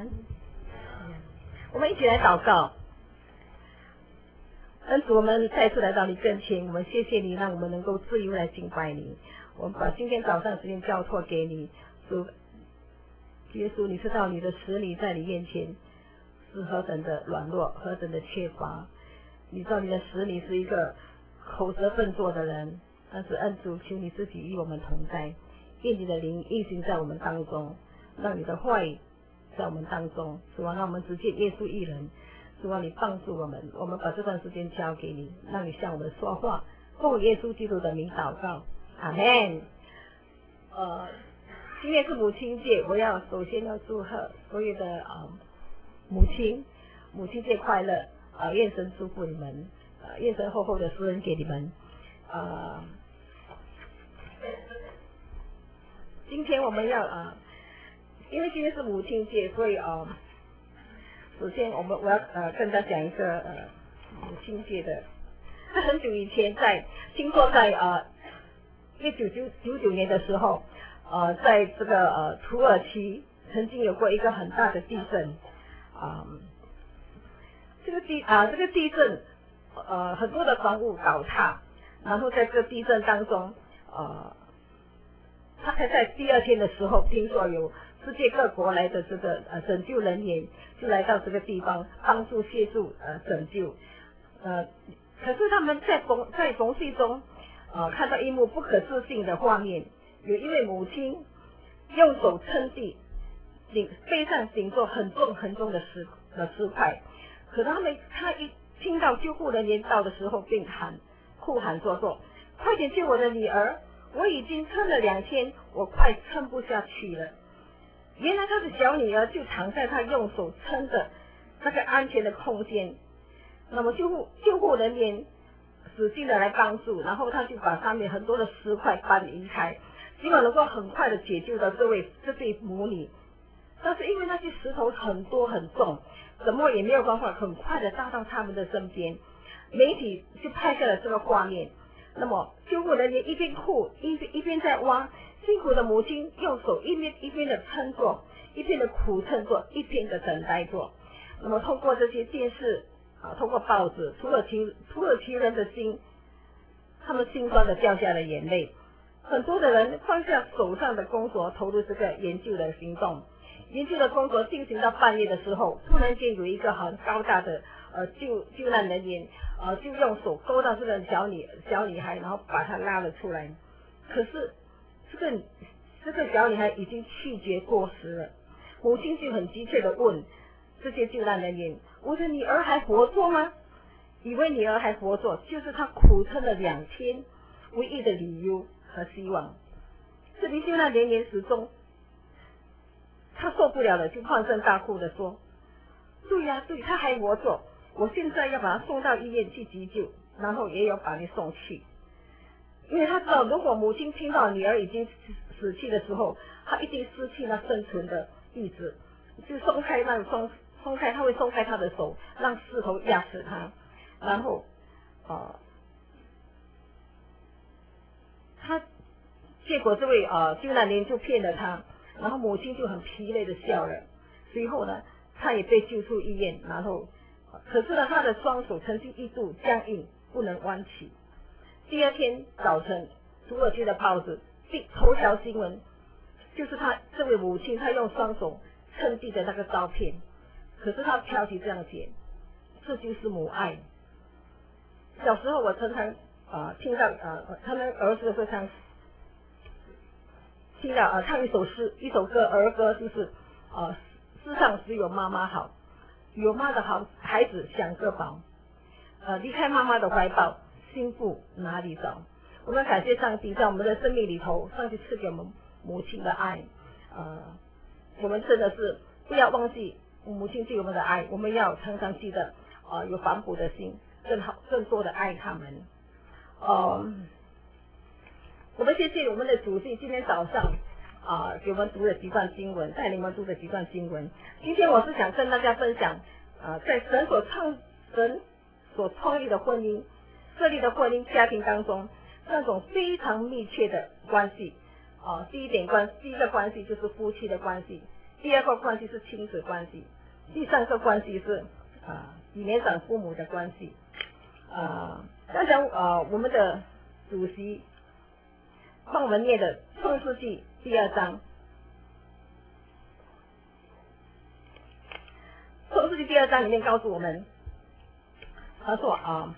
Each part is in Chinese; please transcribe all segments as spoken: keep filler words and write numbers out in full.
我们一起来祷告。恩主，我们再次来到你跟前，我们谢谢你，让我们能够自由来敬拜你。我们把今天早上时间交托给你，主耶稣，你知道你的使女在你面前是何等的软弱，何等的缺乏。你知道你的使女是一个口舌笨拙的人，但是恩主，求你自己与我们同在，愿你的灵运行在我们当中，让你的话语在我们当中，主啊，让我们直接耶稣一人。主啊，你帮助我们，我们把这段时间交给你，让你向我们说话，奉耶稣基督的名祷告，阿们。呃，今天是母亲节，我要首先要祝贺所有的啊、呃、母亲，母亲节快乐啊、呃！愿神祝福你们，呃，愿神厚厚的施恩给你们。呃，今天我们要啊、呃，因为今天是母亲节，所以啊。呃首先，我们我要呃跟大家讲一个呃母亲节的。在很久以前在，听说在呃一九九九九年的时候，呃，在这个呃土耳其曾经有过一个很大的地震，啊、呃，这个地啊、呃、这个地震呃很多的房屋倒塌，然后在这个地震当中，呃，大概在第二天的时候，听说有世界各国来的这个呃拯救人员就来到这个地方帮助协助呃拯救，呃，可是他们在缝在缝隙中，呃看到一幕不可置信的画面，有一位母亲用手撑地，顶背上顶着很重很重的石的石块，可他们他一听到救护人员到的时候，便喊哭喊说说，快点救我的女儿，我已经撑了两天，我快撑不下去了。原来他的小女儿就躺在他用手撑的那个安全的空间，那么救护救护人员使劲的来帮助，然后他就把上面很多的石块搬离开，希望能够很快的解救到这位这对母女。但是因为那些石头很多很重，怎么也没有办法很快的搭到他们的身边。媒体就拍下了这个画面，那么救护人员一边哭一边一边在挖。辛苦的母亲用手一边一边的撑着，一边的苦撑着，一边的等待着。那么通过这些电视啊，通过报纸，土耳其土耳其人的心，他们心酸的掉下了眼泪。很多的人放下手上的工作，投入这个研究的行动。研究的工作进行到半夜的时候，突然间有一个很高大的呃救救难人员，呃就用手勾到这个小女小女孩，然后把她拉了出来。可是这个这个小女孩已经气绝过时了，母亲就很急切的问这些救难人员：“我的女儿还活着吗？”以为女儿还活着，就是她苦撑了两天唯一的理由和希望。这名救难人员始终，他受不了了，就放声大哭的说：“对呀、啊，对，她还活着，我现在要把她送到医院去急救，然后也要把你送去。”因为他知道，如果母亲听到女儿已经死去的时候，他一定失去那生存的意志，就松开那松松开，他会松开他的手，让石头压死他，然后，呃，他结果这位呃救难人就骗了他，然后母亲就很疲累的笑了。随后呢，他也被救出医院，然后，可是呢，他的双手曾经一度僵硬，不能弯起。第二天早晨，土耳其的报纸第头条新闻就是他这位母亲，她用双手撑地的那个照片。可是他标题这样写：这就是母爱。小时候我常常啊、呃、听到啊、呃、他们儿子会唱，听到啊、呃、唱一首诗一首歌儿歌，就是啊、呃、世上只有妈妈好，有妈的好孩子享个饱，呃离开妈妈的怀抱。心腹哪里找？我们感谢上帝，在我们的生命里头，上帝赐给我们母亲的爱。呃，我们真的是不要忘记母亲对我们的爱，我们要常常记得，呃，有反哺的心，更好、更多的爱他们。呃，我们谢谢我们的主席，今天早上啊、呃，给我们读了几段经文，带领我们读了几段经文。今天我是想跟大家分享，啊、呃，在神所创神所创立的婚姻。设立的婚姻家庭当中，那种非常密切的关系，啊、呃，第一点关，第一个关系就是夫妻的关系， 第二个关系是亲子关系，第三个关系是啊与年长父母的关系。啊，刚才呃我们的主席帮我们念的创世纪第二章，创世纪第二章里面告诉我们，他说啊，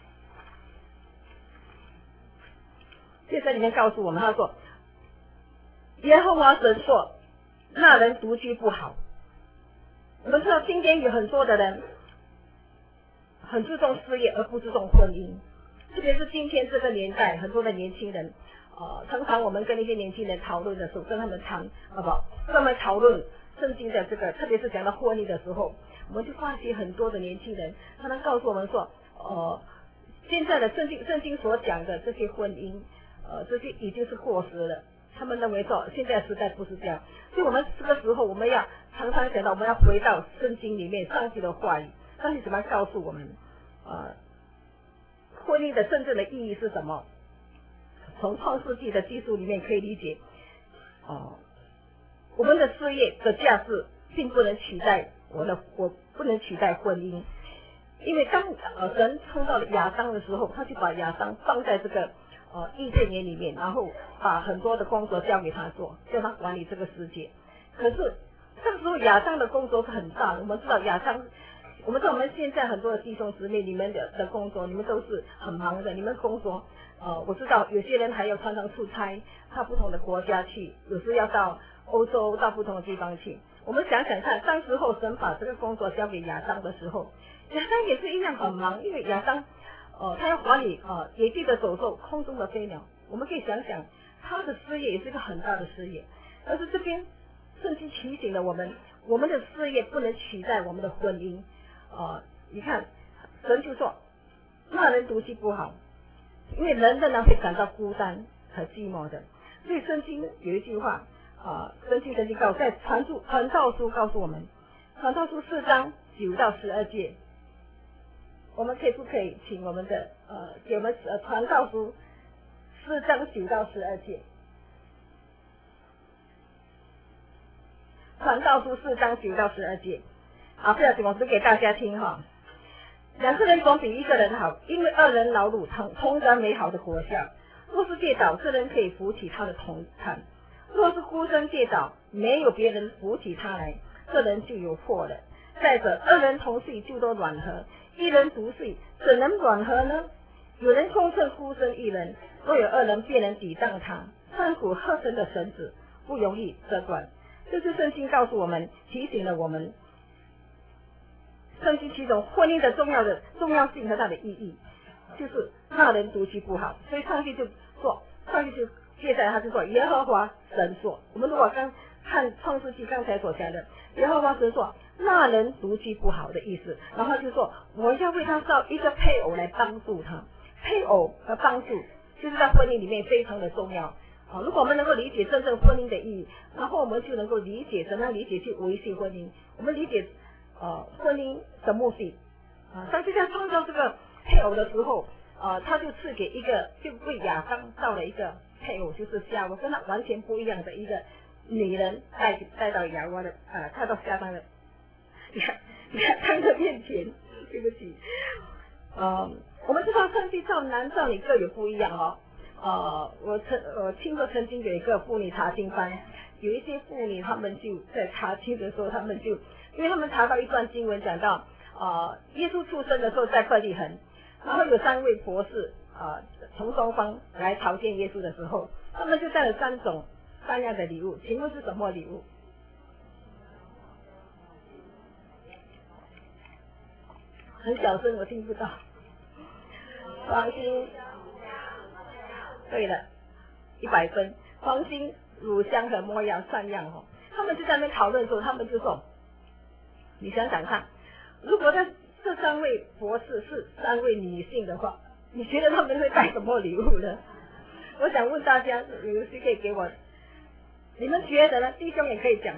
这在里面告诉我们，他说耶和华神说，那人独居不好。我们知道今天有很多的人很注重事业而不注重婚姻，特别是今天这个年代，很多的年轻人，呃，常常我们跟一些年轻人讨论的时候，跟他们谈，好不好？跟他们讨论圣经的这个，特别是讲到婚姻的时候，我们就发现很多的年轻人，他们告诉我们说，呃，现在的圣经圣经所讲的这些婚姻，呃，这些已经是过时了。他们认为说，现在时代不是这样，所以我们这个时候我们要常常讲到，我们要回到圣经里面上帝的话语，上帝怎么告诉我们，呃，婚姻的真正的意义是什么？从创世纪的技术里面可以理解，哦、呃，我们的事业的价值并不能取代我的，我不能取代婚姻，因为当呃神创造了亚当的时候，他就把亚当放在这个呃伊甸园里面，然后把很多的工作交给他做，叫他管理这个世界。可是这时候亚当的工作是很大的，我们知道亚当，我们知道我们现在很多的弟兄姊妹，你们的的工作，你们都是很忙的，你们工作，呃，我知道有些人还要常常出差，到不同的国家去，有时要到欧洲，到不同的地方去。我们想想看，当时候神把这个工作交给亚当的时候，亚当也是一样很忙，因为亚当，呃，他要管理呃野地的走兽、空中的飞鸟。我们可以想想，他的事业也是一个很大的事业。但是这边圣经提醒了我们，我们的事业不能取代我们的婚姻。呃，你看，神就说，那人独居不好，因为人仍然会感到孤单和寂寞的。所以圣经有一句话，啊、呃，圣经曾经告诉在传述传道书告诉我们，传道书四章九到十二节，我们可以不可以请我们的呃给我们呃传道书四章九到十二节？传道书四章九到十二节，啊，不要紧，我读给大家听哈。两个人总比一个人好，因为二人劳碌同同得美好的果效。若是跌倒，这人可以扶起他的同伴；若是孤身跌倒，没有别人扶起他来，这人就有祸了。再者，二人同睡就都暖和，一人独睡，怎能暖和呢？有人攻胜孤身一人，若有二人便能抵挡他。三股合成的绳子不容易折断。这是圣经告诉我们，提醒了我们，圣经其中婚姻的重要的重要性和它的意义，就是那人独居不好。所以上帝就说，上帝就接下来他就说，耶和华神说，我们如果刚看创世纪刚才所讲的，耶和华神说那人独居不好的意思，然后就说我要为他造一个配偶来帮助他。配偶和帮助就是在婚姻里面非常的重要。啊，如果我们能够理解真正婚姻的意义，然后我们就能够理解怎样理解去维系婚姻。我们理解呃婚姻的目的。啊，上帝在创造这个配偶的时候，呃，他就赐给一个，就为亚当造了一个配偶，就是夏娃，跟他完全不一样的一个女人带带到亚娃的呃，带到亚当的亚亚当的面前。对不起，呃，我们知道上帝造男造女各有不一样哦。呃，我曾我听说曾经有一个妇女查经班，有一些妇女他们就在查经的时候，他们就因为他们查到一段经文讲到，呃，耶稣出生的时候在伯利恒，然后有三位博士啊、呃、从东方来朝见耶稣的时候，他们就带了三种三样的礼物，请问是什么礼物？很小声，我听不到。黄金。对了，一百分，黄金、乳香和没药三样哦。他们就在那边讨论的时候，他们就说：“你想想看，如果这这三位博士是三位女性的话，你觉得他们会带什么礼物呢？”我想问大家，有谁可以给我？你们觉得呢？弟兄也可以讲。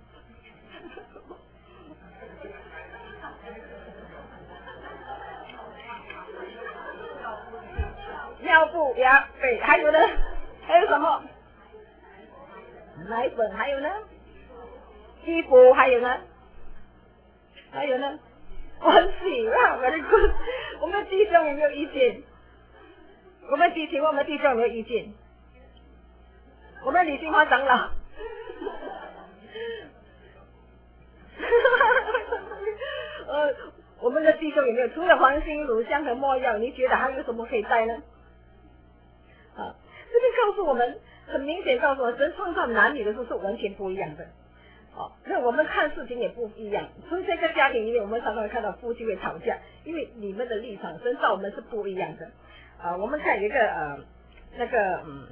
尿布呀，对，还有呢？还有什么？奶粉，还有呢？ 衣服，还有呢，还有呢，关系啊，我的 good， 我们弟兄有没有意见？我们弟兄，我们弟兄有没有意见？我们李新华长老，呃，我们的弟兄有没有？除了黄金、乳香和没药，你觉得还有什么可以带呢？啊，这边告诉我们，很明显告诉我们，神创造男女的时候是完全不一样的。哦，那我们看事情也不一样。从这个家庭里面，我们常常会看到夫妻会吵架，因为你们的立场、神造我们是不一样的。啊，我们看有一个呃，那个嗯，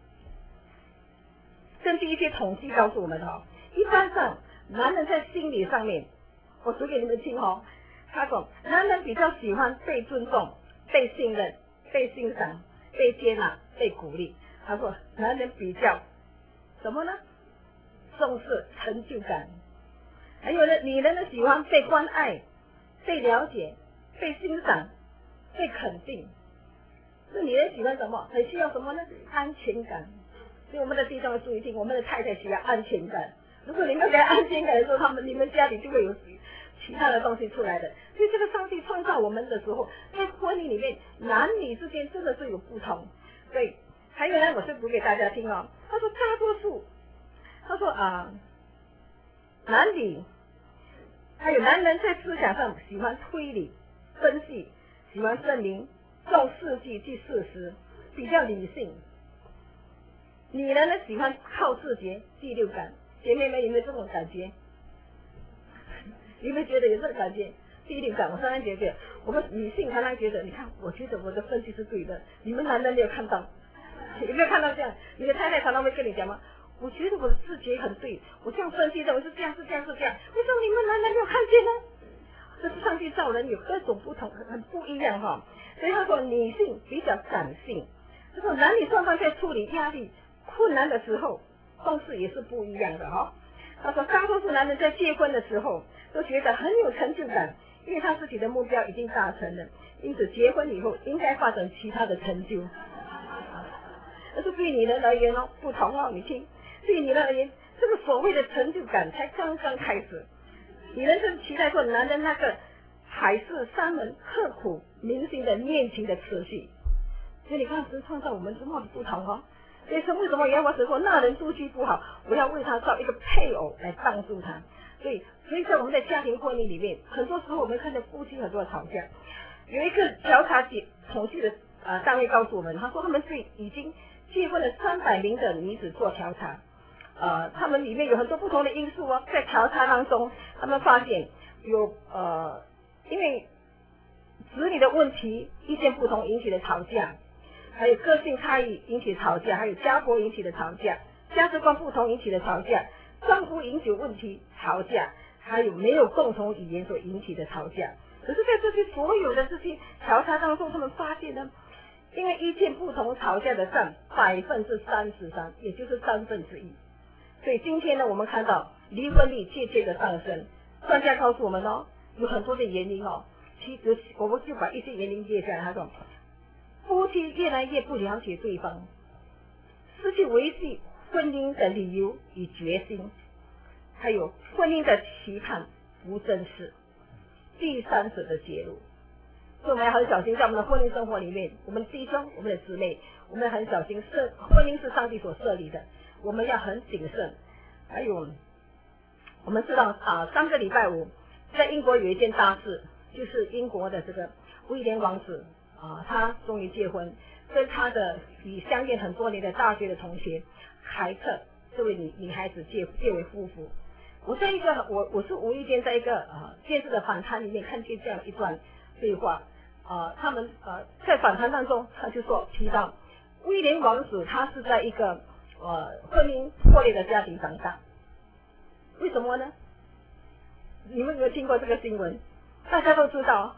根据一些统计告诉我们哈、哦，一般上男人在心理上面，我读给你们听哦。他说，男人比较喜欢被尊重、被信任、被欣赏、被接纳、被鼓励。他说，男人比较什么呢？重视成就感。还有呢，女人呢喜欢被关爱、被了解、被欣赏、被肯定。那女人喜欢什么？很需要什么呢？安全感。所以我们的弟兄要注意听，我们的太太需要安全感。如果你们给安全感的时候，他们你们家里就会有其他的东西出来的。所以这个上帝创造我们的时候，在婚姻里面，男女之间真的是有不同。所以还有呢，我是读给大家听哦。他说大多数，他说啊、呃，男女还有男人在思想上喜欢推理、分析，喜欢证明，重事迹及事实，比较理性。女人呢喜欢靠自觉、第六感。姐妹们有没有这种感觉？你们觉得有这种感觉？第六感，我常常觉得，我们女性常常觉得，你看，我觉得我的分析是对的，你们男人没有看到，有没有看到这样？你的太太常常会跟你讲吗？我觉得我的直觉很对，我这样分析的，我是这样，是这样，是这样。为什么你们男人没有看见呢？这是上帝造人有各种不同，很不一样哈。所以他说，女性比较感性，他说男女双方在处理压力、困难的时候，方式也是不一样的哈。他说，大多数男人在结婚的时候都觉得很有成就感，因为他自己的目标已经达成了，因此结婚以后应该发展其他的成就。但是对女人而言哦，不同哦，你听，对女人而言，这个所谓的成就感才刚刚开始。女人是期待说男人那个海誓山盟、刻苦铭心的恋情的持续。所以你看，神创造我们这么的不同哦。所以神为什么也要我说那人出去不好，我要为他造一个配偶来帮助他。所以，所以在我们的家庭婚姻里面，很多时候我们看到夫妻很多的吵架。有一个调查结统计的呃单位告诉我们，他说他们对已经结婚了三百名的女子做调查，呃，他们里面有很多不同的因素哦，在调查当中，他们发现有呃，因为子女的问题、意见不同引起的吵架。还有个性差异引起的吵架，还有家国引起的吵架，价值观不同引起的吵架，丈夫饮酒问题吵架，还有没有共同语言所引起的吵架。可是，在这些所有的这些调查当中，他们发现呢，因为意见不同吵架的占百分之三十三，也就是三分之一。所以今天呢，我们看到离婚率渐渐的上升，专家告诉我们哦，有很多的原因哦。其实我们就把一些原因列下来，他说。夫妻越来越不了解对方，失去维系婚姻的理由与决心，还有婚姻的期盼不真实，第三者的介入。所以我们要很小心，在我们的婚姻生活里面，我们的弟兄、我们的姊妹，我们很小心，设婚姻是上帝所设立的，我们要很谨慎。还有，我们知道啊，上个礼拜五在英国有一件大事，就是英国的这个威廉王子。啊，他终于结婚，跟他的已相恋很多年的大学的同学凯特这位女女孩子结结为夫妇。我在一个我我是无意间在一个呃电视的访谈里面看见这样一段对话，啊、呃，他们呃在访谈当中他就说提到威廉王子他是在一个呃婚姻破裂的家庭长大，为什么呢？你们有没有听过这个新闻？大家都知道。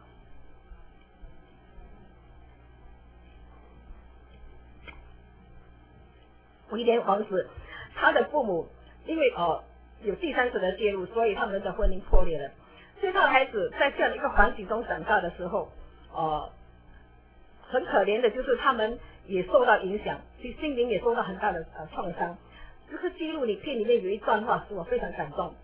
威廉王子，他的父母因为哦有第三者的介入，所以他们的婚姻破裂了。所以他的孩子在这样的一个环境中长大的时候，呃，很可怜的就是他们也受到影响，其心灵也受到很大的呃创伤。这个记录里片里面有一段话使我非常感动。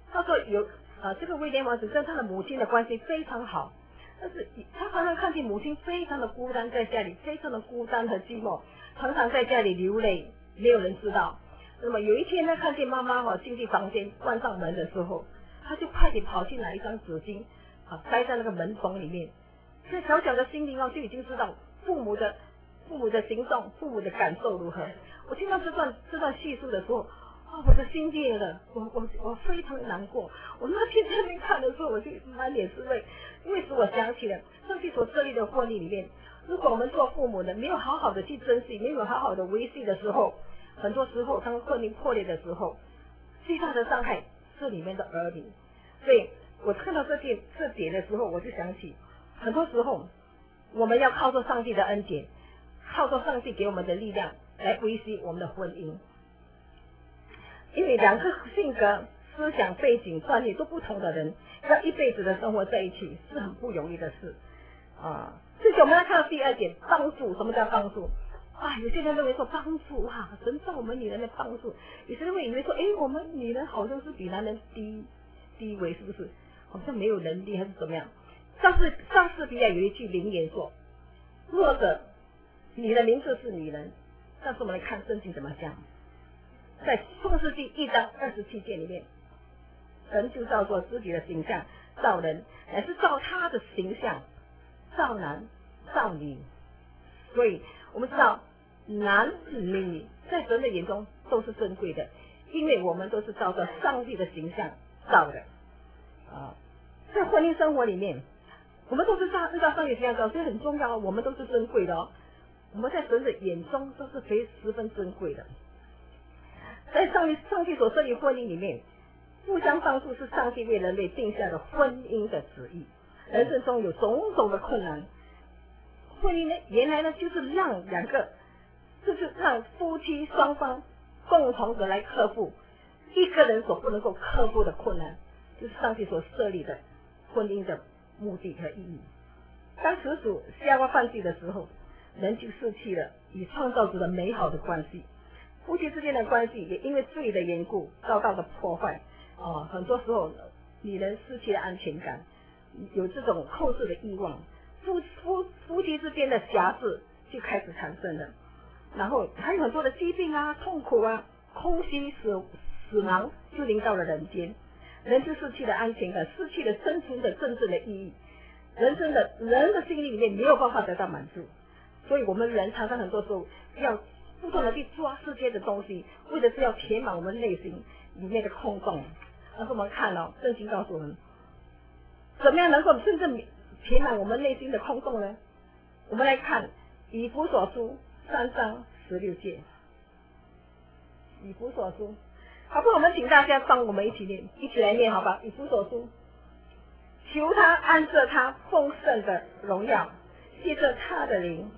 他说有呃这个威廉王子跟他的母亲的关系非常好，但是他常常看见母亲非常的孤单，在家里非常的孤单和寂寞，常常在家里流泪，没有人知道。那么有一天他看见妈妈哈进去房间关上门的时候，他就快点跑进来一张纸巾啊塞在那个门缝里面。这小小的心灵哦就已经知道父母的父母的行动，父母的感受如何。我听到这段这段叙述的时候，啊，我的心裂了，我我我非常难过。我那天在那边看的时候，我就满脸是泪，因为使我想起了上帝所设立的婚礼里面，如果我们做父母的没有好好的去珍惜，没有好好的维系的时候，很多时候当婚姻破裂的时候，最大的伤害是里面的儿女。所以我看到这点这点的时候，我就想起，很多时候我们要靠着上帝的恩典，靠着上帝给我们的力量来维系我们的婚姻。因为两个性格、思想背景、专业都不同的人，要一辈子的生活在一起是很不容易的事啊。所以我们来看到第二点，帮助。什么叫帮助？啊，有些人认为说帮助啊，神造我们女人的帮助，有些人会以为说，哎，我们女人好像是比男人低低微，是不是？好像没有能力还是怎么样？莎士莎士比亚有一句名言说：“弱者，你的名字是女人。”但是我们来看圣经怎么讲，在创世纪一章二十七节里面，神就照作自己的形象造人，乃是照他的形象造男造女。所以我们知道男女在神的眼中都是珍贵的，因为我们都是照着上帝的形象造的啊。在婚姻生活里面，我们都是照按照上帝形象造，所以很重要，我们都是珍贵的哦。我们在神的眼中都是非十分珍贵的。在上帝上帝所设立婚姻里面，互相帮助是上帝为人类定下的婚姻的旨意。人生中有种种的困难，婚姻呢，原来呢就是让两个，就是让夫妻双方共同的来克服一个人所不能够克服的困难，就是上帝所设立的婚姻的目的和意义。当始祖夏娃犯罪的时候，人就失去了与创造主的美好的关系，夫妻之间的关系也因为罪的缘故遭到了破坏。哦、呃，很多时候女人失去了安全感，有这种控制的欲望，夫夫夫妻之间的瑕疵就开始产生了，然后还有很多的疾病啊、痛苦啊、空虚、死死亡就临到了人间，人就失去了安全感，失去了生存的真正的意义，人生的人的心里里面没有办法得到满足。所以我们人常常很多时候要不断的去抓世界的东西，为的是要填满我们内心里面的空洞。但是我们看哦，圣经告诉我们，怎么样能够真正填满我们内心的空洞呢？我们来看以弗所书三章十六节，以弗所书，好不好？我们请大家帮我们一起念，一起来念好吧？以弗所书，求他按着他丰盛的荣耀，借着他的灵，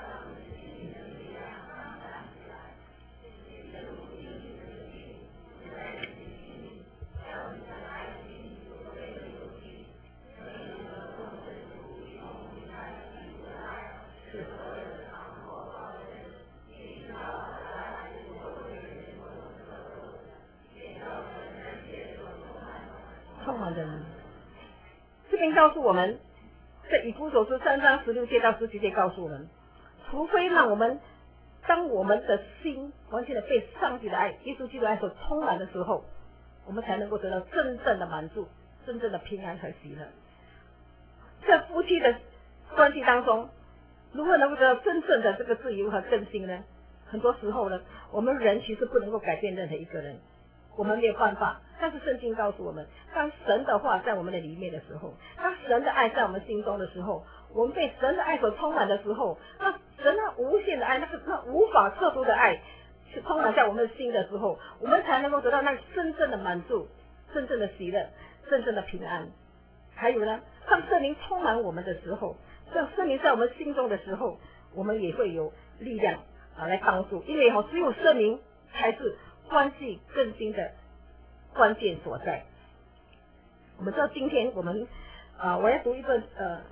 充满着你。这边告诉我们，在以弗所书三章十六节到十七节告诉我们，除非让我们当我们的心完全的被上帝的爱、耶稣基督的爱所充满的时候，我们才能够得到真正的满足、真正的平安和喜乐。在夫妻的关系当中，如何能够得到真正的这个自由和更新呢？很多时候呢，我们人其实不能够改变任何一个人，我们没有办法。但是圣经告诉我们，当神的话在我们的里面的时候，当神的爱在我们心中的时候，我们被神的爱所充满的时候，那神那无限的爱，那个那无法测度的爱是充满在我们的心的时候，我们才能够得到那真正的满足、真正的喜乐、真正的平安。还有呢，当圣灵充满我们的时候，让圣灵在我们心中的时候，我们也会有力量啊来帮助，因为哦，只有圣灵才是关系更新的关键所在。我们知道今天我们啊、呃，我要读一本呃，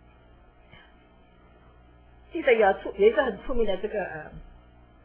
记得有出有一个很出名的这个呃，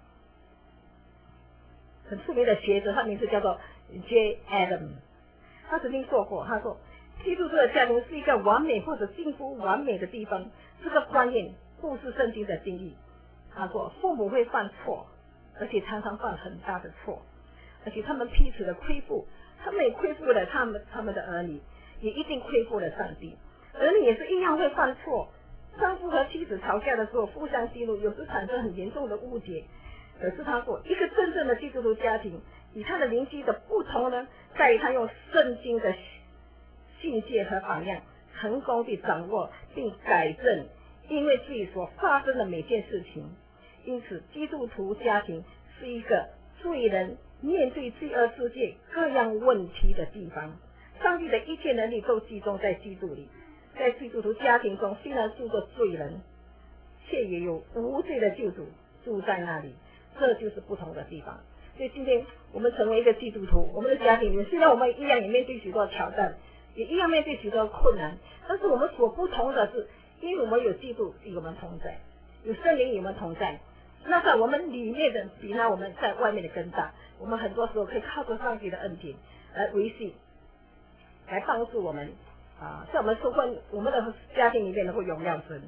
很出名的学者，他名字叫做 J. Adam。 他曾经说过，他说基督徒的家庭是一个完美或者近乎完美的地方，这个观念不是圣经的定义。他说父母会犯错，而且常常犯很大的错，而且他们彼此的亏负，他们也亏负了他们他们的儿女，也一定亏负了上帝。儿女也是一样会犯错，丈夫和妻子吵架的时候互相激怒，有时产生很严重的误解。可是他说，一个真正的基督徒家庭与他的邻居的不同呢，在于他用圣经的训诫和榜样，成功地掌握并改正因为自己所发生的每件事情。因此，基督徒家庭是一个罪人面对罪恶世界各样问题的地方。上帝的一切能力都集中在基督里。在基督徒家庭中，虽然住着罪人，却也有无罪的救主住在那里，这就是不同的地方。所以今天我们成为一个基督徒，我们的家庭里面，虽然我们一样也面对许多挑战，也一样面对许多困难，但是我们所不同的是，因为我们有基督与我们同在，有圣灵与我们同在，那在我们里面的比那我们在外面的更大。我们很多时候可以靠着上帝的恩典来维系，来帮助我们啊，在我们生活我们的家庭里面能够荣耀神。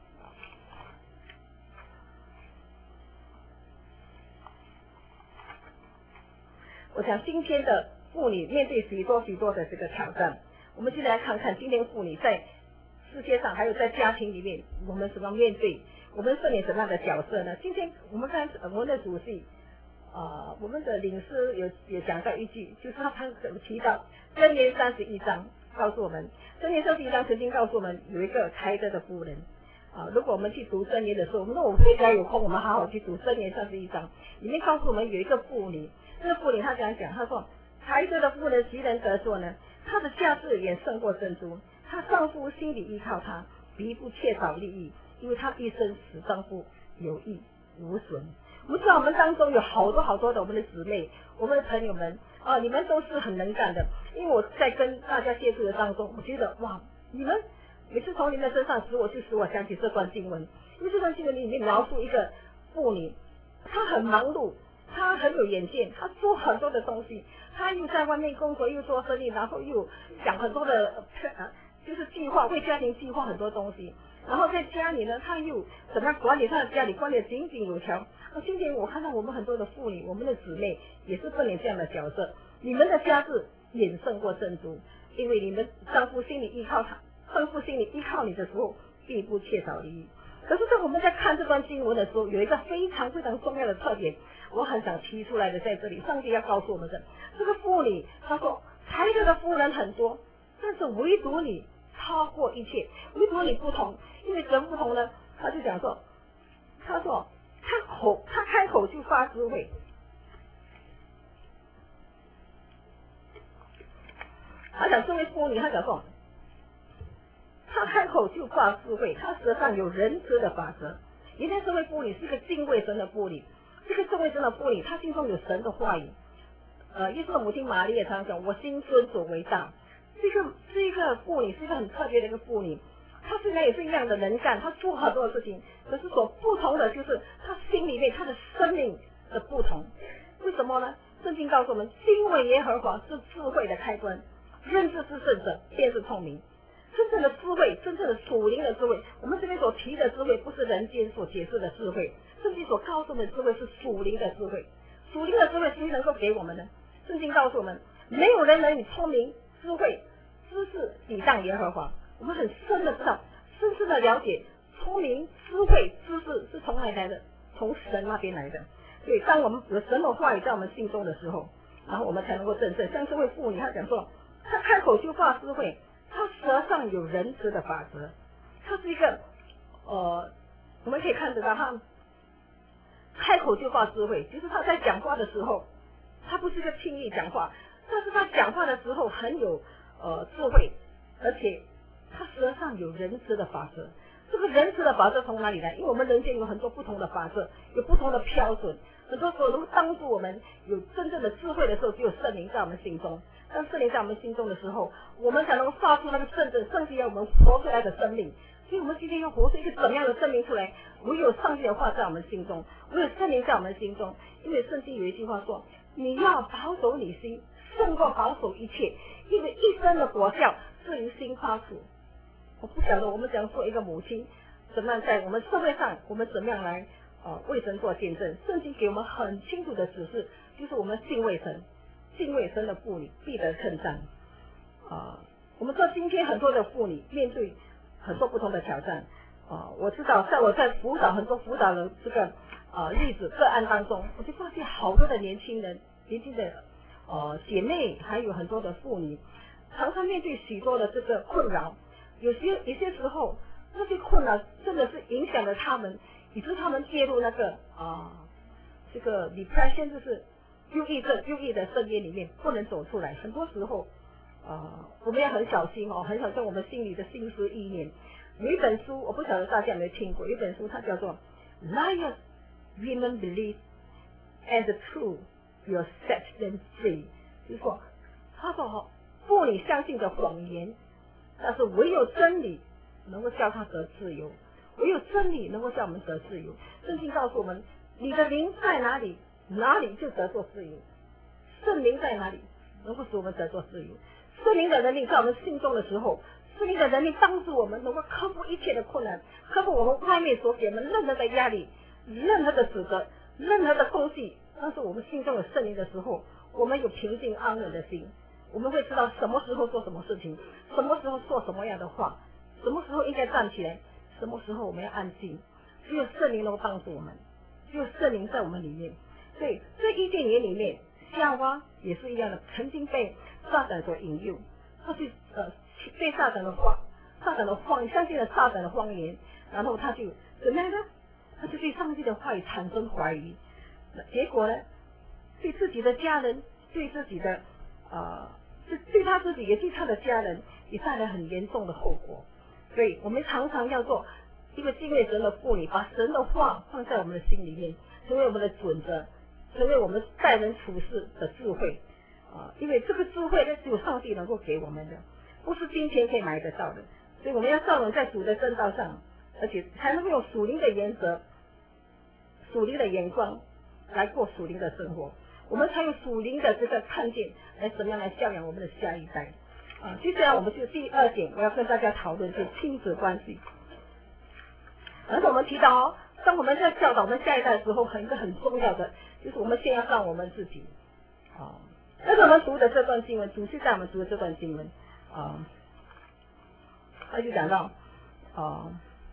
我想今天的妇女面对许多许多的这个挑战，我们现在来看看今天妇女在世界上还有在家庭里面，我们怎么面对，我们扮演什么样的角色呢？今天我们看我们的主席啊、呃，我们的领师有也讲到一句，就是他他提到箴言三十一章告诉我们，箴言三十一章曾经告诉我们有一个开着的妇人啊，如果我们去读箴言的时候，那我们只要有空，我们好好去读箴言三十一章，里面告诉我们有一个妇女，这个妇女她这样讲，她说开着的妇人其人得说呢，她的价值远胜过珍珠，她丈夫心里依靠她，必不缺少利益，因为她一生使丈夫有益无损。我们知道我们当中有好多好多的我们的姊妹，我们的朋友们啊，你们都是很能干的。因为我在跟大家接触的当中，我觉得哇，你们每次从你们身上使我去使我想起这段经文，因为这段经文里面描述一个妇女，她很忙碌，她很有远见，她做很多的东西，她又在外面工作，又做生意，然后又想很多的呃，就是计划，为家庭计划很多东西。然后在家里呢，她又怎么样管理她的家里，管理得井井有条。今天我看到我们很多的妇女，我们的姊妹也是扮演这样的角色。你们的家是远胜过珍珠，因为你们丈夫心里依靠他，丈夫心里依靠你的时候，必不缺少利益。可是，在我们在看这段经文的时候，有一个非常非常重要的特点，我很想提出来的，在这里，上帝要告诉我们的，这个妇女，她说，财着的夫人很多，但是唯独你超过一切，唯独你不同，因为人不同呢，他就讲说，他说。他口，他开口就发智慧。他讲这位妇女，他讲说，他开口就发智慧，他舌上有仁慈的法则。原来这位妇女是一个敬畏神的妇女，这个敬畏神的妇女，她心中有神的话语。呃，耶稣的母亲玛利亚常讲，我心尊主为大。这个这一个妇女是一个很特别的一个妇女。她虽然也是一样的能干，她做很多的事情，可是所不同的就是她心里面她的生命的不同。为什么呢？圣经告诉我们，敬畏耶和华是智慧的开端，认知之圣者便是聪明。真正的智慧，真正的属灵的智慧，我们这边所提的智慧不是人间所解释的智慧，圣经所告诉我们的智慧是属灵的智慧。属灵的智慧谁能够给我们呢？圣经告诉我们，没有人能以聪明、智慧、知识抵挡耶和华。我们很深的知道，深深的了解，聪明、智慧、知识是从哪里来的？从神那边来的。所以，当我们有神的话语在我们心中的时候，然后我们才能够正正。像这位妇女，她讲说，她开口就发智慧，她舌上有仁慈的法则。她是一个，呃，我们可以看得到，她开口就发智慧，就是她在讲话的时候，她不是一个轻易讲话，但是她讲话的时候很有呃智慧，而且。他舌上有仁慈的法则，这个仁慈的法则从哪里来？因为我们人间有很多不同的法则，有不同的标准，很多时候能够帮助我们有真正的智慧的时候，只有圣灵在我们心中。当圣灵在我们心中的时候，我们才能够发出那个圣正圣经要我们活出来的生命。所以我们今天要活出一个怎么样的生命出来？唯有上帝的话在我们心中，唯有圣灵在我们心中。因为圣经有一句话说：“你要保守你心， 胜过保守一切，因为一生的果效至于心发出。我不晓得我们怎样做一个母亲，怎么样在我们社会上，我们怎么样来呃为神做见证。圣经给我们很清楚的指示，就是我们敬畏神，敬畏神的妇女必得称赞。啊、呃，我们说今天很多的妇女面对很多不同的挑战。啊、呃，我知道在我在辅导很多辅导的这个呃例子个案当中，我就发现好多的年轻人、年轻的呃姐妹，还有很多的妇女，常常面对许多的这个困扰。有些有些时候，那些困扰真的是影响了他们，以致他们跌入那个啊、呃、这个 depression， 就是忧郁症、忧郁的深渊里面，不能走出来。很多时候，呃，我们要很小心哦，很小心我们心里的心思意念。有一本书，我不晓得大家有没有听过，有一本书它叫做《Liars Women Believe and the Truth Will Set Them Free》，就是说，他说哈，妇女相信的谎言。但是唯有真理能够叫他得自由，唯有真理能够叫我们得自由。圣经告诉我们，你的灵在哪里，哪里就得做自由。圣灵在哪里，能够使我们得做自由。圣灵的能力在我们心中的时候，圣灵的能力帮助我们能够克服一切的困难，克服我们外面所给我们任何的压力、任何的指责、任何的攻击。但是我们心中有圣灵的时候，我们有平静安稳的心。我们会知道什么时候做什么事情，什么时候说什么样的话，什么时候应该站起来，什么时候我们要安静。只有圣灵能够帮助我们，只有圣灵在我们里面。所以这一千年里面，夏娃也是一样的，曾经被撒旦所引诱，他去呃被撒旦的谎，撒旦的谎，相信了撒旦的谎言，然后他就怎么样呢？他就对上帝的话语产生怀疑，结果呢，对自己的家人，对自己的呃，对他自己也对他的家人也带来很严重的后果。所以我们常常要做一个敬畏神的妇女，把神的话放在我们的心里面，成为我们的准则，成为我们待人处事的智慧啊、呃！因为这个智慧呢，只有上帝能够给我们的，不是金钱可以买得到的。所以我们要站稳在主的正道上，而且才能够用属灵的原则、属灵的眼光来过属灵的生活。我们才有属灵的这个看见，来怎么样来教养我们的下一代啊！接下来我们就第二点，我要跟大家讨论是亲子关系。而且我们提到哦，当我们在教导我们下一代的时候，很一个很重要的就是我们先要让我们自己啊。但是我们读的这段经文，主是在我们读的这段经文啊，他就讲到啊，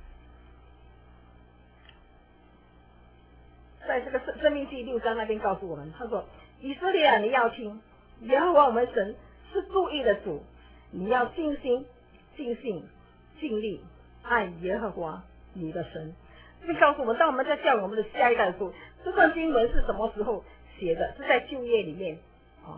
在这个生生命记六章那边告诉我们，他说：以色列啊，你要听，耶和华我们神是注意的主，你要尽心、尽性、尽力爱耶和华你的神。这边告诉我们，当我们在教育我们的下一代的时候，这段经文是什么时候写的？是在旧约里面啊。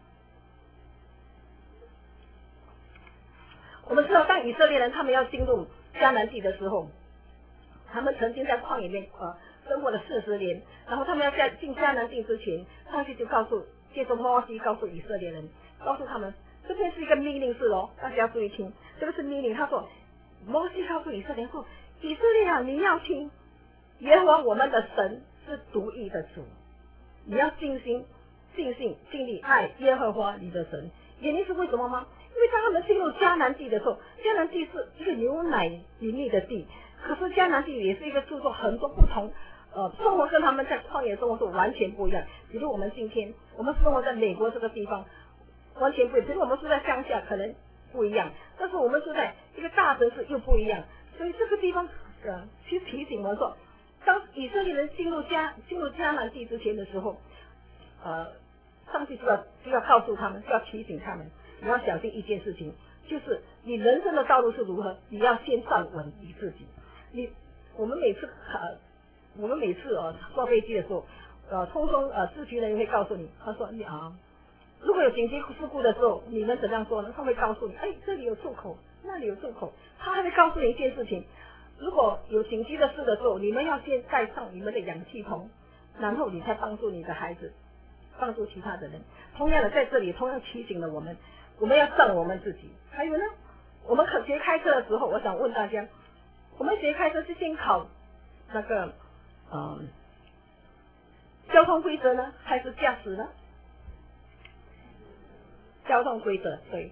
我们知道，当以色列人他们要进入迦南地的时候，他们曾经在旷野里面呃生活了四十年，然后他们要在进迦南地之前，上帝就告诉，借着摩西告诉以色列人，告诉他们，这边是一个命令式哦，大家要注意听，这个是命令。他说，摩西告诉以色列人说，以色列啊，你要听，耶和华我们的神是独一的主，你要尽心、尽性、尽力爱耶和华你的神。原因是为什么吗？因为当他们进入迦南地的时候，迦南地是一个牛奶林立的地，可是迦南地也是一个注重很多不同呃生活，跟他们在旷野生活是完全不一样。比如我们今天我们生活在美国这个地方，完全不一样。比如我们住在乡下可能不一样，但是我们住在一个大城市又不一样。所以这个地方呃，其实提醒我们说，当以色列人进入迦进入迦南地之前的时候，呃，上帝就要就要告诉他们，就要提醒他们，你要小心一件事情，就是你人生的道路是如何，你要先站稳你自己。你我们每次呃，我们每次呃坐飞机的时候，呃，通通呃咨询人员会告诉你，他说你啊，如果有紧急事故的时候，你们怎么样做呢？他会告诉你，哎，这里有出口，那里有出口。他还会告诉你一件事情，如果有紧急的事的时候，你们要先带上你们的氧气筒，然后你才帮助你的孩子，帮助其他的人。同样的，在这里同样提醒了我们，我们要站我们自己。还有呢，我们学开车的时候，我想问大家，我们学开车是先考那个嗯交通规则呢，还是驾驶呢？ 交通规则，对，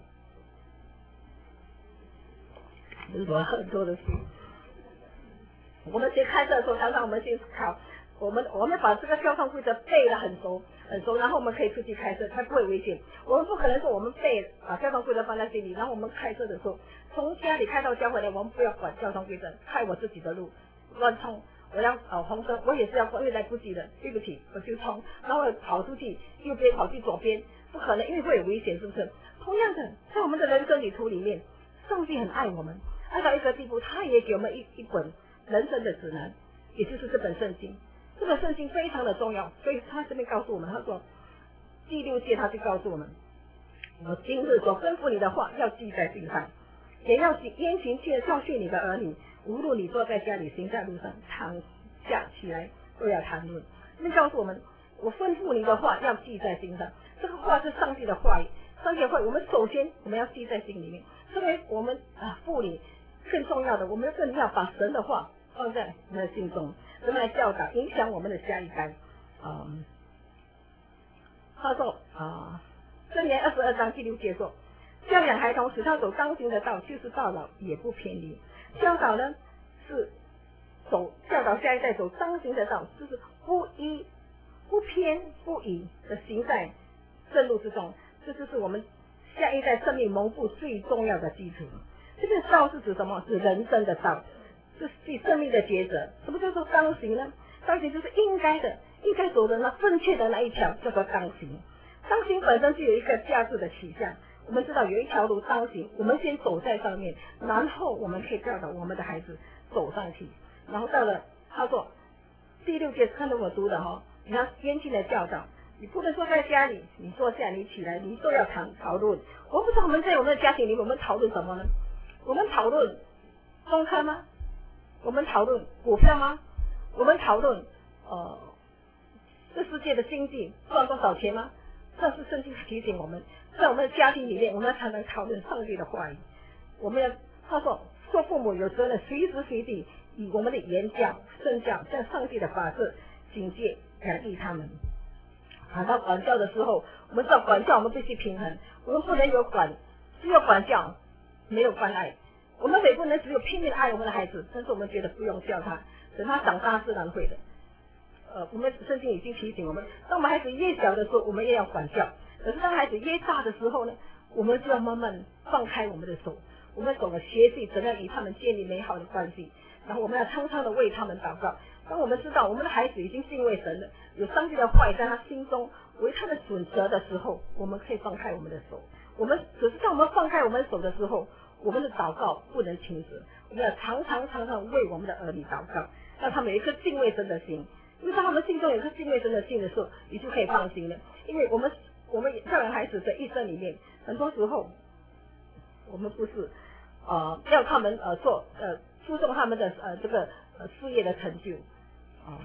有很多的事。我们学开车的时候，常常我们先考，我们我们把这个交通规则背得很熟很熟，然后我们可以出去开车，才不会危险。我们不可能说我们背把交通规则放在心里，然后我们开车的时候，从家里开到家回来，我们不要管交通规则，开我自己的路，乱冲。我要呃红灯，我也是要过，因为来不及了，对不起，我就冲，然后跑出去，右边跑去左边，不可能，因为会有危险，是不是？同样的，在我们的人生旅途里面，上帝很爱我们，爱到一个地步，他也给我们一一本人生的指南，也就是这本圣经。这本圣经非常的重要，所以他这边告诉我们，他说第六节他就告诉我们，我今日所吩咐你的话要记在心上，也要殷勤去教训你的儿女。无论你坐在家里，行在路上，躺下起来，都要谈论。这边告诉我们，我吩咐你的话要记在心上。这个话是上帝的话语，上帝的话语，我们首先我们要记在心里面。作为我们啊妇女，更重要的，我们更要把神的话放在我们的心中，怎么来教导，影响我们的下一代。嗯，他说啊，箴言二十二章第六节说，教养孩童，使他走当行的道，就是到老也不偏离。教导呢是走教导下一代走当行的道，就是不依不偏不倚的行在正路之中，这就是我们下一代生命蒙福最重要的基础。这个道是指什么？是人生的道，是对生命的抉择。什么叫做当行呢？当行就是应该的，应该走的那正确的那一条叫做当行。当行本身就有一个价值的取向。我们知道有一条路当行，我们先走在上面，然后我们可以教导我们的孩子走上去。然后到了他说第六节看到我读的哈、哦，你要严谨的教导，你不能说在家里你坐下你起来你都要谈讨论。我不知道我们在我们的家庭里面我们讨论什么呢？我们讨论中科吗？我们讨论股票吗？我们讨论呃这世界的经济赚多少钱吗？这是圣经提醒我们，在我们的家庭里面，我们才能讨论上帝的话语。我们要他说，做父母有责任随时随地以我们的言教、身教，向上帝的法则警戒、养育他们。谈到管教的时候，我们知道管教我们必须平衡，我们不能有管，只有管教，没有关爱。我们也不能只有拼命爱我们的孩子，但是我们觉得不用教他，等他长大自然会的。呃，我们圣经已经提醒我们，当我们孩子越小的时候，我们也要管教；可是当孩子越大的时候呢，我们就要慢慢放开我们的手，我们懂得学习怎样与他们建立美好的关系，然后我们要常常的为他们祷告。当我们知道我们的孩子已经敬畏神了，有上帝的话语在他心中为他的准则的时候，我们可以放开我们的手。我们可是当我们放开我们手的时候，我们的祷告不能停止，我们要常常常常为我们的儿女祷告，让他们有一颗敬畏神的心。因为当他们心中有颗敬畏神的心的时候，你就可以放心了。因为我们我们教养孩子的一生里面，很多时候我们不是呃要他们呃做呃注重他们的呃这个呃事业的成就啊。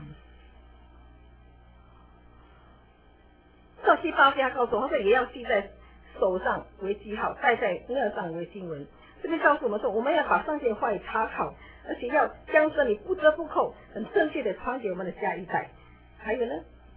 到第八节他告诉我们，他说也要记在手上为记号，戴在额上为经文。这边告诉我们说，我们要把上帝的话语查考，而且要将真理不折不扣、很正确的传给我们的下一代。还有呢，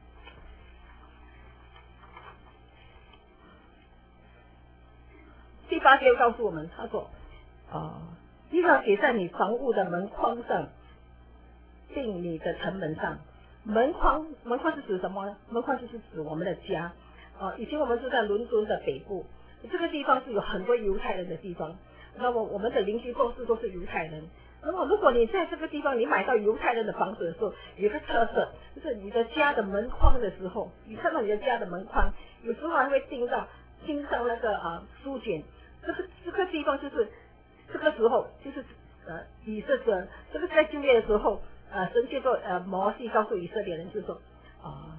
第八节又告诉我们，他说，啊，你要写在你房屋的门框上，并你的城门上。门框，门框是指什么呢？门框就是指我们的家。啊，以前我们是在伦敦的北部，这个地方是有很多犹太人的地方。那么我们的邻居都是都是犹太人。那么如果你在这个地方你买到犹太人的房子的时候，有一个特色，就是你的家的门框的时候，你看到你的家的门框，有时候还会钉到钉上那个啊书简。这个这个地方就是这个时候就是呃以色列这个在旧约的时候，呃神借着呃摩西告诉以色列人就说啊、呃，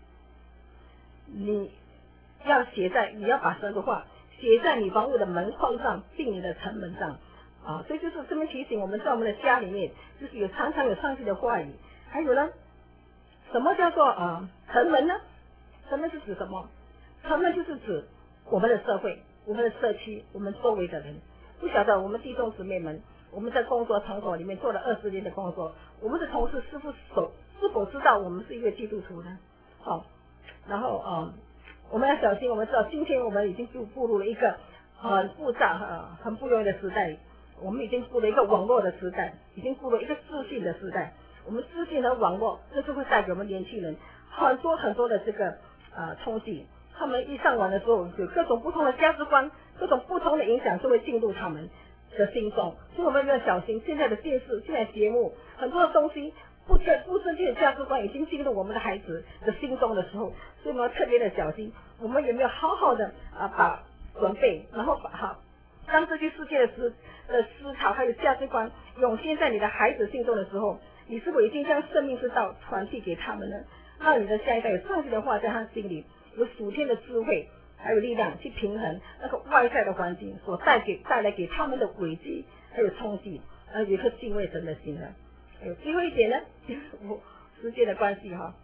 你要写在你要把神的话写在你房屋的门框上，并你的城门上啊，所以就是这么提醒我们，在我们的家里面，就是有常常有上帝的话语。还有呢，什么叫做啊城门呢？城门是指什么？城门就是指我们的社会、我们的社区、我们周围的人。不晓得我们弟兄姊妹们，我们在工作场所里面做了二十年的工作，我们的同事是否是否知道我们是一个基督徒呢？好、哦，然后啊、呃， 我们要小心，我们知道今天我们已经步步入了一个很复杂、呃、很不容易的时代，我们已经步入了一个网络的时代，已经步入了一个资讯的时代。我们资讯和网络，这是会带给我们年轻人很多很多的这个呃冲击。他们一上网的时候，有各种不同的价值观，各种不同的影响就会进入他们的心中，所以我们要小心。现在的电视、现在的节目，很多的东西不正不正确的价值观已经进入我们的孩子的心中的时候，所以我们要特别的小心。我们有没有好好的啊把准备，然后把好当这些世界的思的思潮还有价值观涌现在你的孩子心中的时候，你是否已经将生命之道传递给他们呢？让你的下一代有上帝的话在他心里，有属天的智慧还有力量去平衡那个外在的环境所带给带来给他们的危机还有冲击，呃有一颗敬畏神的心呢。还有最后一点呢，我时间的关系哈，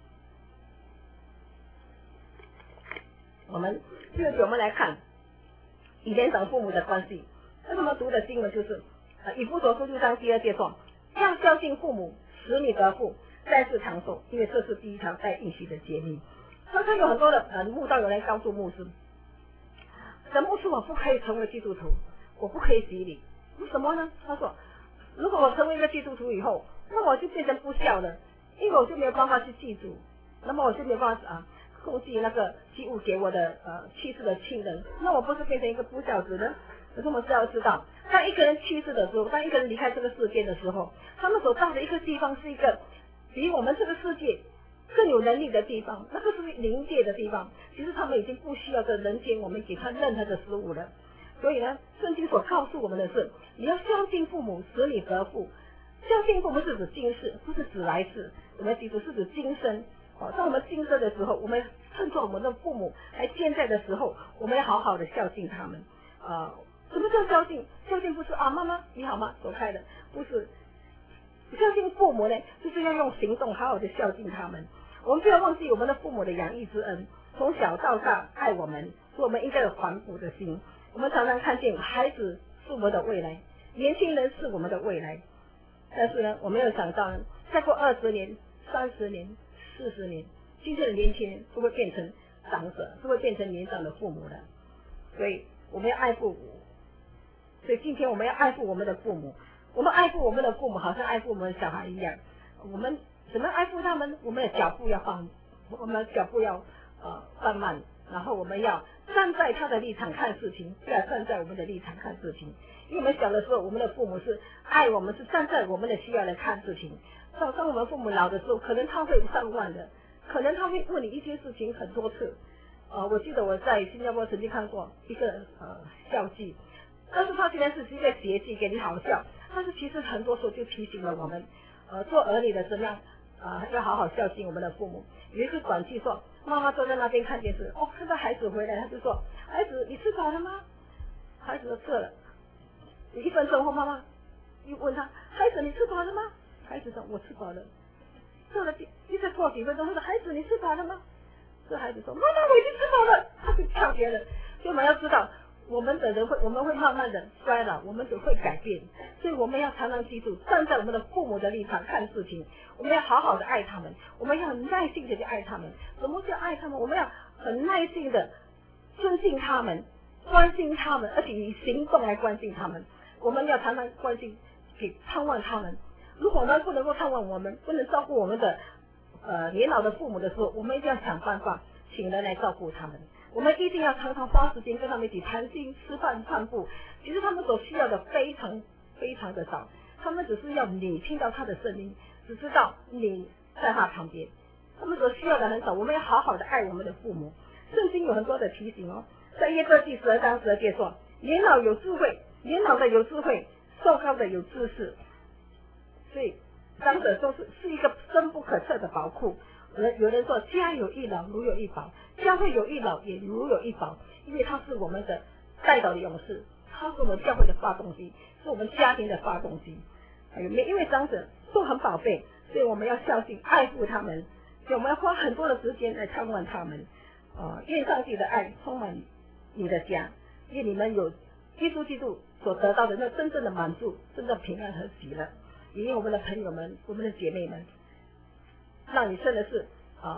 我们第二节我们来看以年长父母的关系。为什么读的经文就是呃以弗所书六章第二节说，要孝敬父母，使你得福，在世长寿，因为这是第一条带应许的诫命。常常有很多的呃慕道有人告诉牧师，神牧师我不可以成为基督徒，我不可以洗礼，为什么呢？他说，如果我成为一个基督徒以后，那我就变成不孝了，因为我就没有办法去记住，那么我就没有办法啊控制那个祭物给我的呃去世的亲人，那我不是变成一个不孝子呢？可是我们是要知道，当一个人去世的时候，当一个人离开这个世界的时候，他们所到的一个地方是一个比我们这个世界更有能力的地方，那个是灵界的地方。其实他们已经不需要在人间我们给他任何的食物了。所以呢，圣经所告诉我们的是，你要孝敬父母，使你得福。孝敬父母是指今世，不是指来世。我们记住是指今生。哦，当我们今生的时候，我们趁着我们的父母还健在的时候，我们要好好的孝敬他们。呃，什么叫孝敬？孝敬不是啊，妈妈你好吗？走开的，不是。孝敬父母呢，就是要用行动好好的孝敬他们。我们不要忘记我们的父母的养育之恩，从小到大爱我们，所以我们应该有还补的心。我们常常看见孩子是我们的未来，年轻人是我们的未来，但是呢，我没有想到呢，再过二十年、三十年、四十年，今天的年轻人都会变成长者，都会变成年长的父母了。所以我们要爱父母，所以今天我们要爱护我们的父母。我们爱护我们的父母，好像爱护我们的小孩一样。我们怎么爱护他们？我们的脚步要放，我们的脚步要呃放慢，然后我们要站在他的立场看事情，不要站在我们的立场看事情。因为我们小的时候，我们的父母是爱我们，是站在我们的需要来看事情。到当我们父母老的时候，可能他会上万的，可能他会问你一些事情很多次。呃，我记得我在新加坡曾经看过一个呃笑剧，但是他虽然是一个邪剧，给你好笑。但是其实很多时候就提醒了我们，呃，做儿女的怎么样，呃，要好好孝敬我们的父母。有一次短剧说，妈妈坐在那边看电视，哦，看到孩子回来，他就说，孩子，你吃饱了吗？孩子说吃了。一分钟后，妈妈又问他，孩子，你吃饱了吗？孩子说，我吃饱了。过了一再过几分钟，他说，孩子，你吃饱了吗？这孩子说，妈妈，我已经吃饱了。他就跳别了。所以我们要知道。我们的人会，我们会慢慢的衰老，我们只会改变，所以我们要常常记住，站在我们的父母的立场看事情，我们要好好的爱他们，我们要很耐心的去爱他们。什么叫爱他们？我们要很耐心的尊敬他们，关心他们，而且以行动来关心他们。我们要常常关心，给盼望他们。如果我们不能够盼望我们，不能照顾我们的呃年老的父母的时候，我们一定要想办法请人来照顾他们。我们一定要常常花时间跟他们一起谈心、吃饭、散步。其实他们所需要的非常非常的少，他们只是要你听到他的声音，只知道你在他旁边。他们所需要的很少，我们要好好的爱我们的父母。圣经有很多的提醒哦，在约翰第十二章十二节说：年老有智慧，年老的有智慧，寿高的有知识。所以长者都是是一个深不可测的宝库。有人说家有一老如有一宝，教会有一老也如有一宝，因为他是我们的代祷的勇士，他是我们教会的发动机，是我们家庭的发动机。还有每一位长者都很宝贝，所以我们要孝敬爱护他们，所以我们要花很多的时间来探望他们。呃，愿上帝的爱充满你的家，愿你们有耶稣基督所得到的那真正的满足，真正平安和喜乐。也愿我们的朋友们，我们的姐妹们，让你真的是呃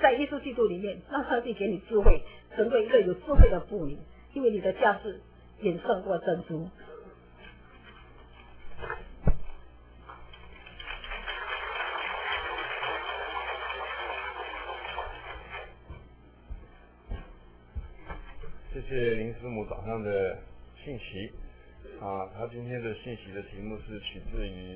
在耶稣基督里面，让上帝给你智慧，成为一个有智慧的妇女，因为你的价值远胜过珍珠。 谢谢林师母早上的信息啊，她今天的信息的题目是取自于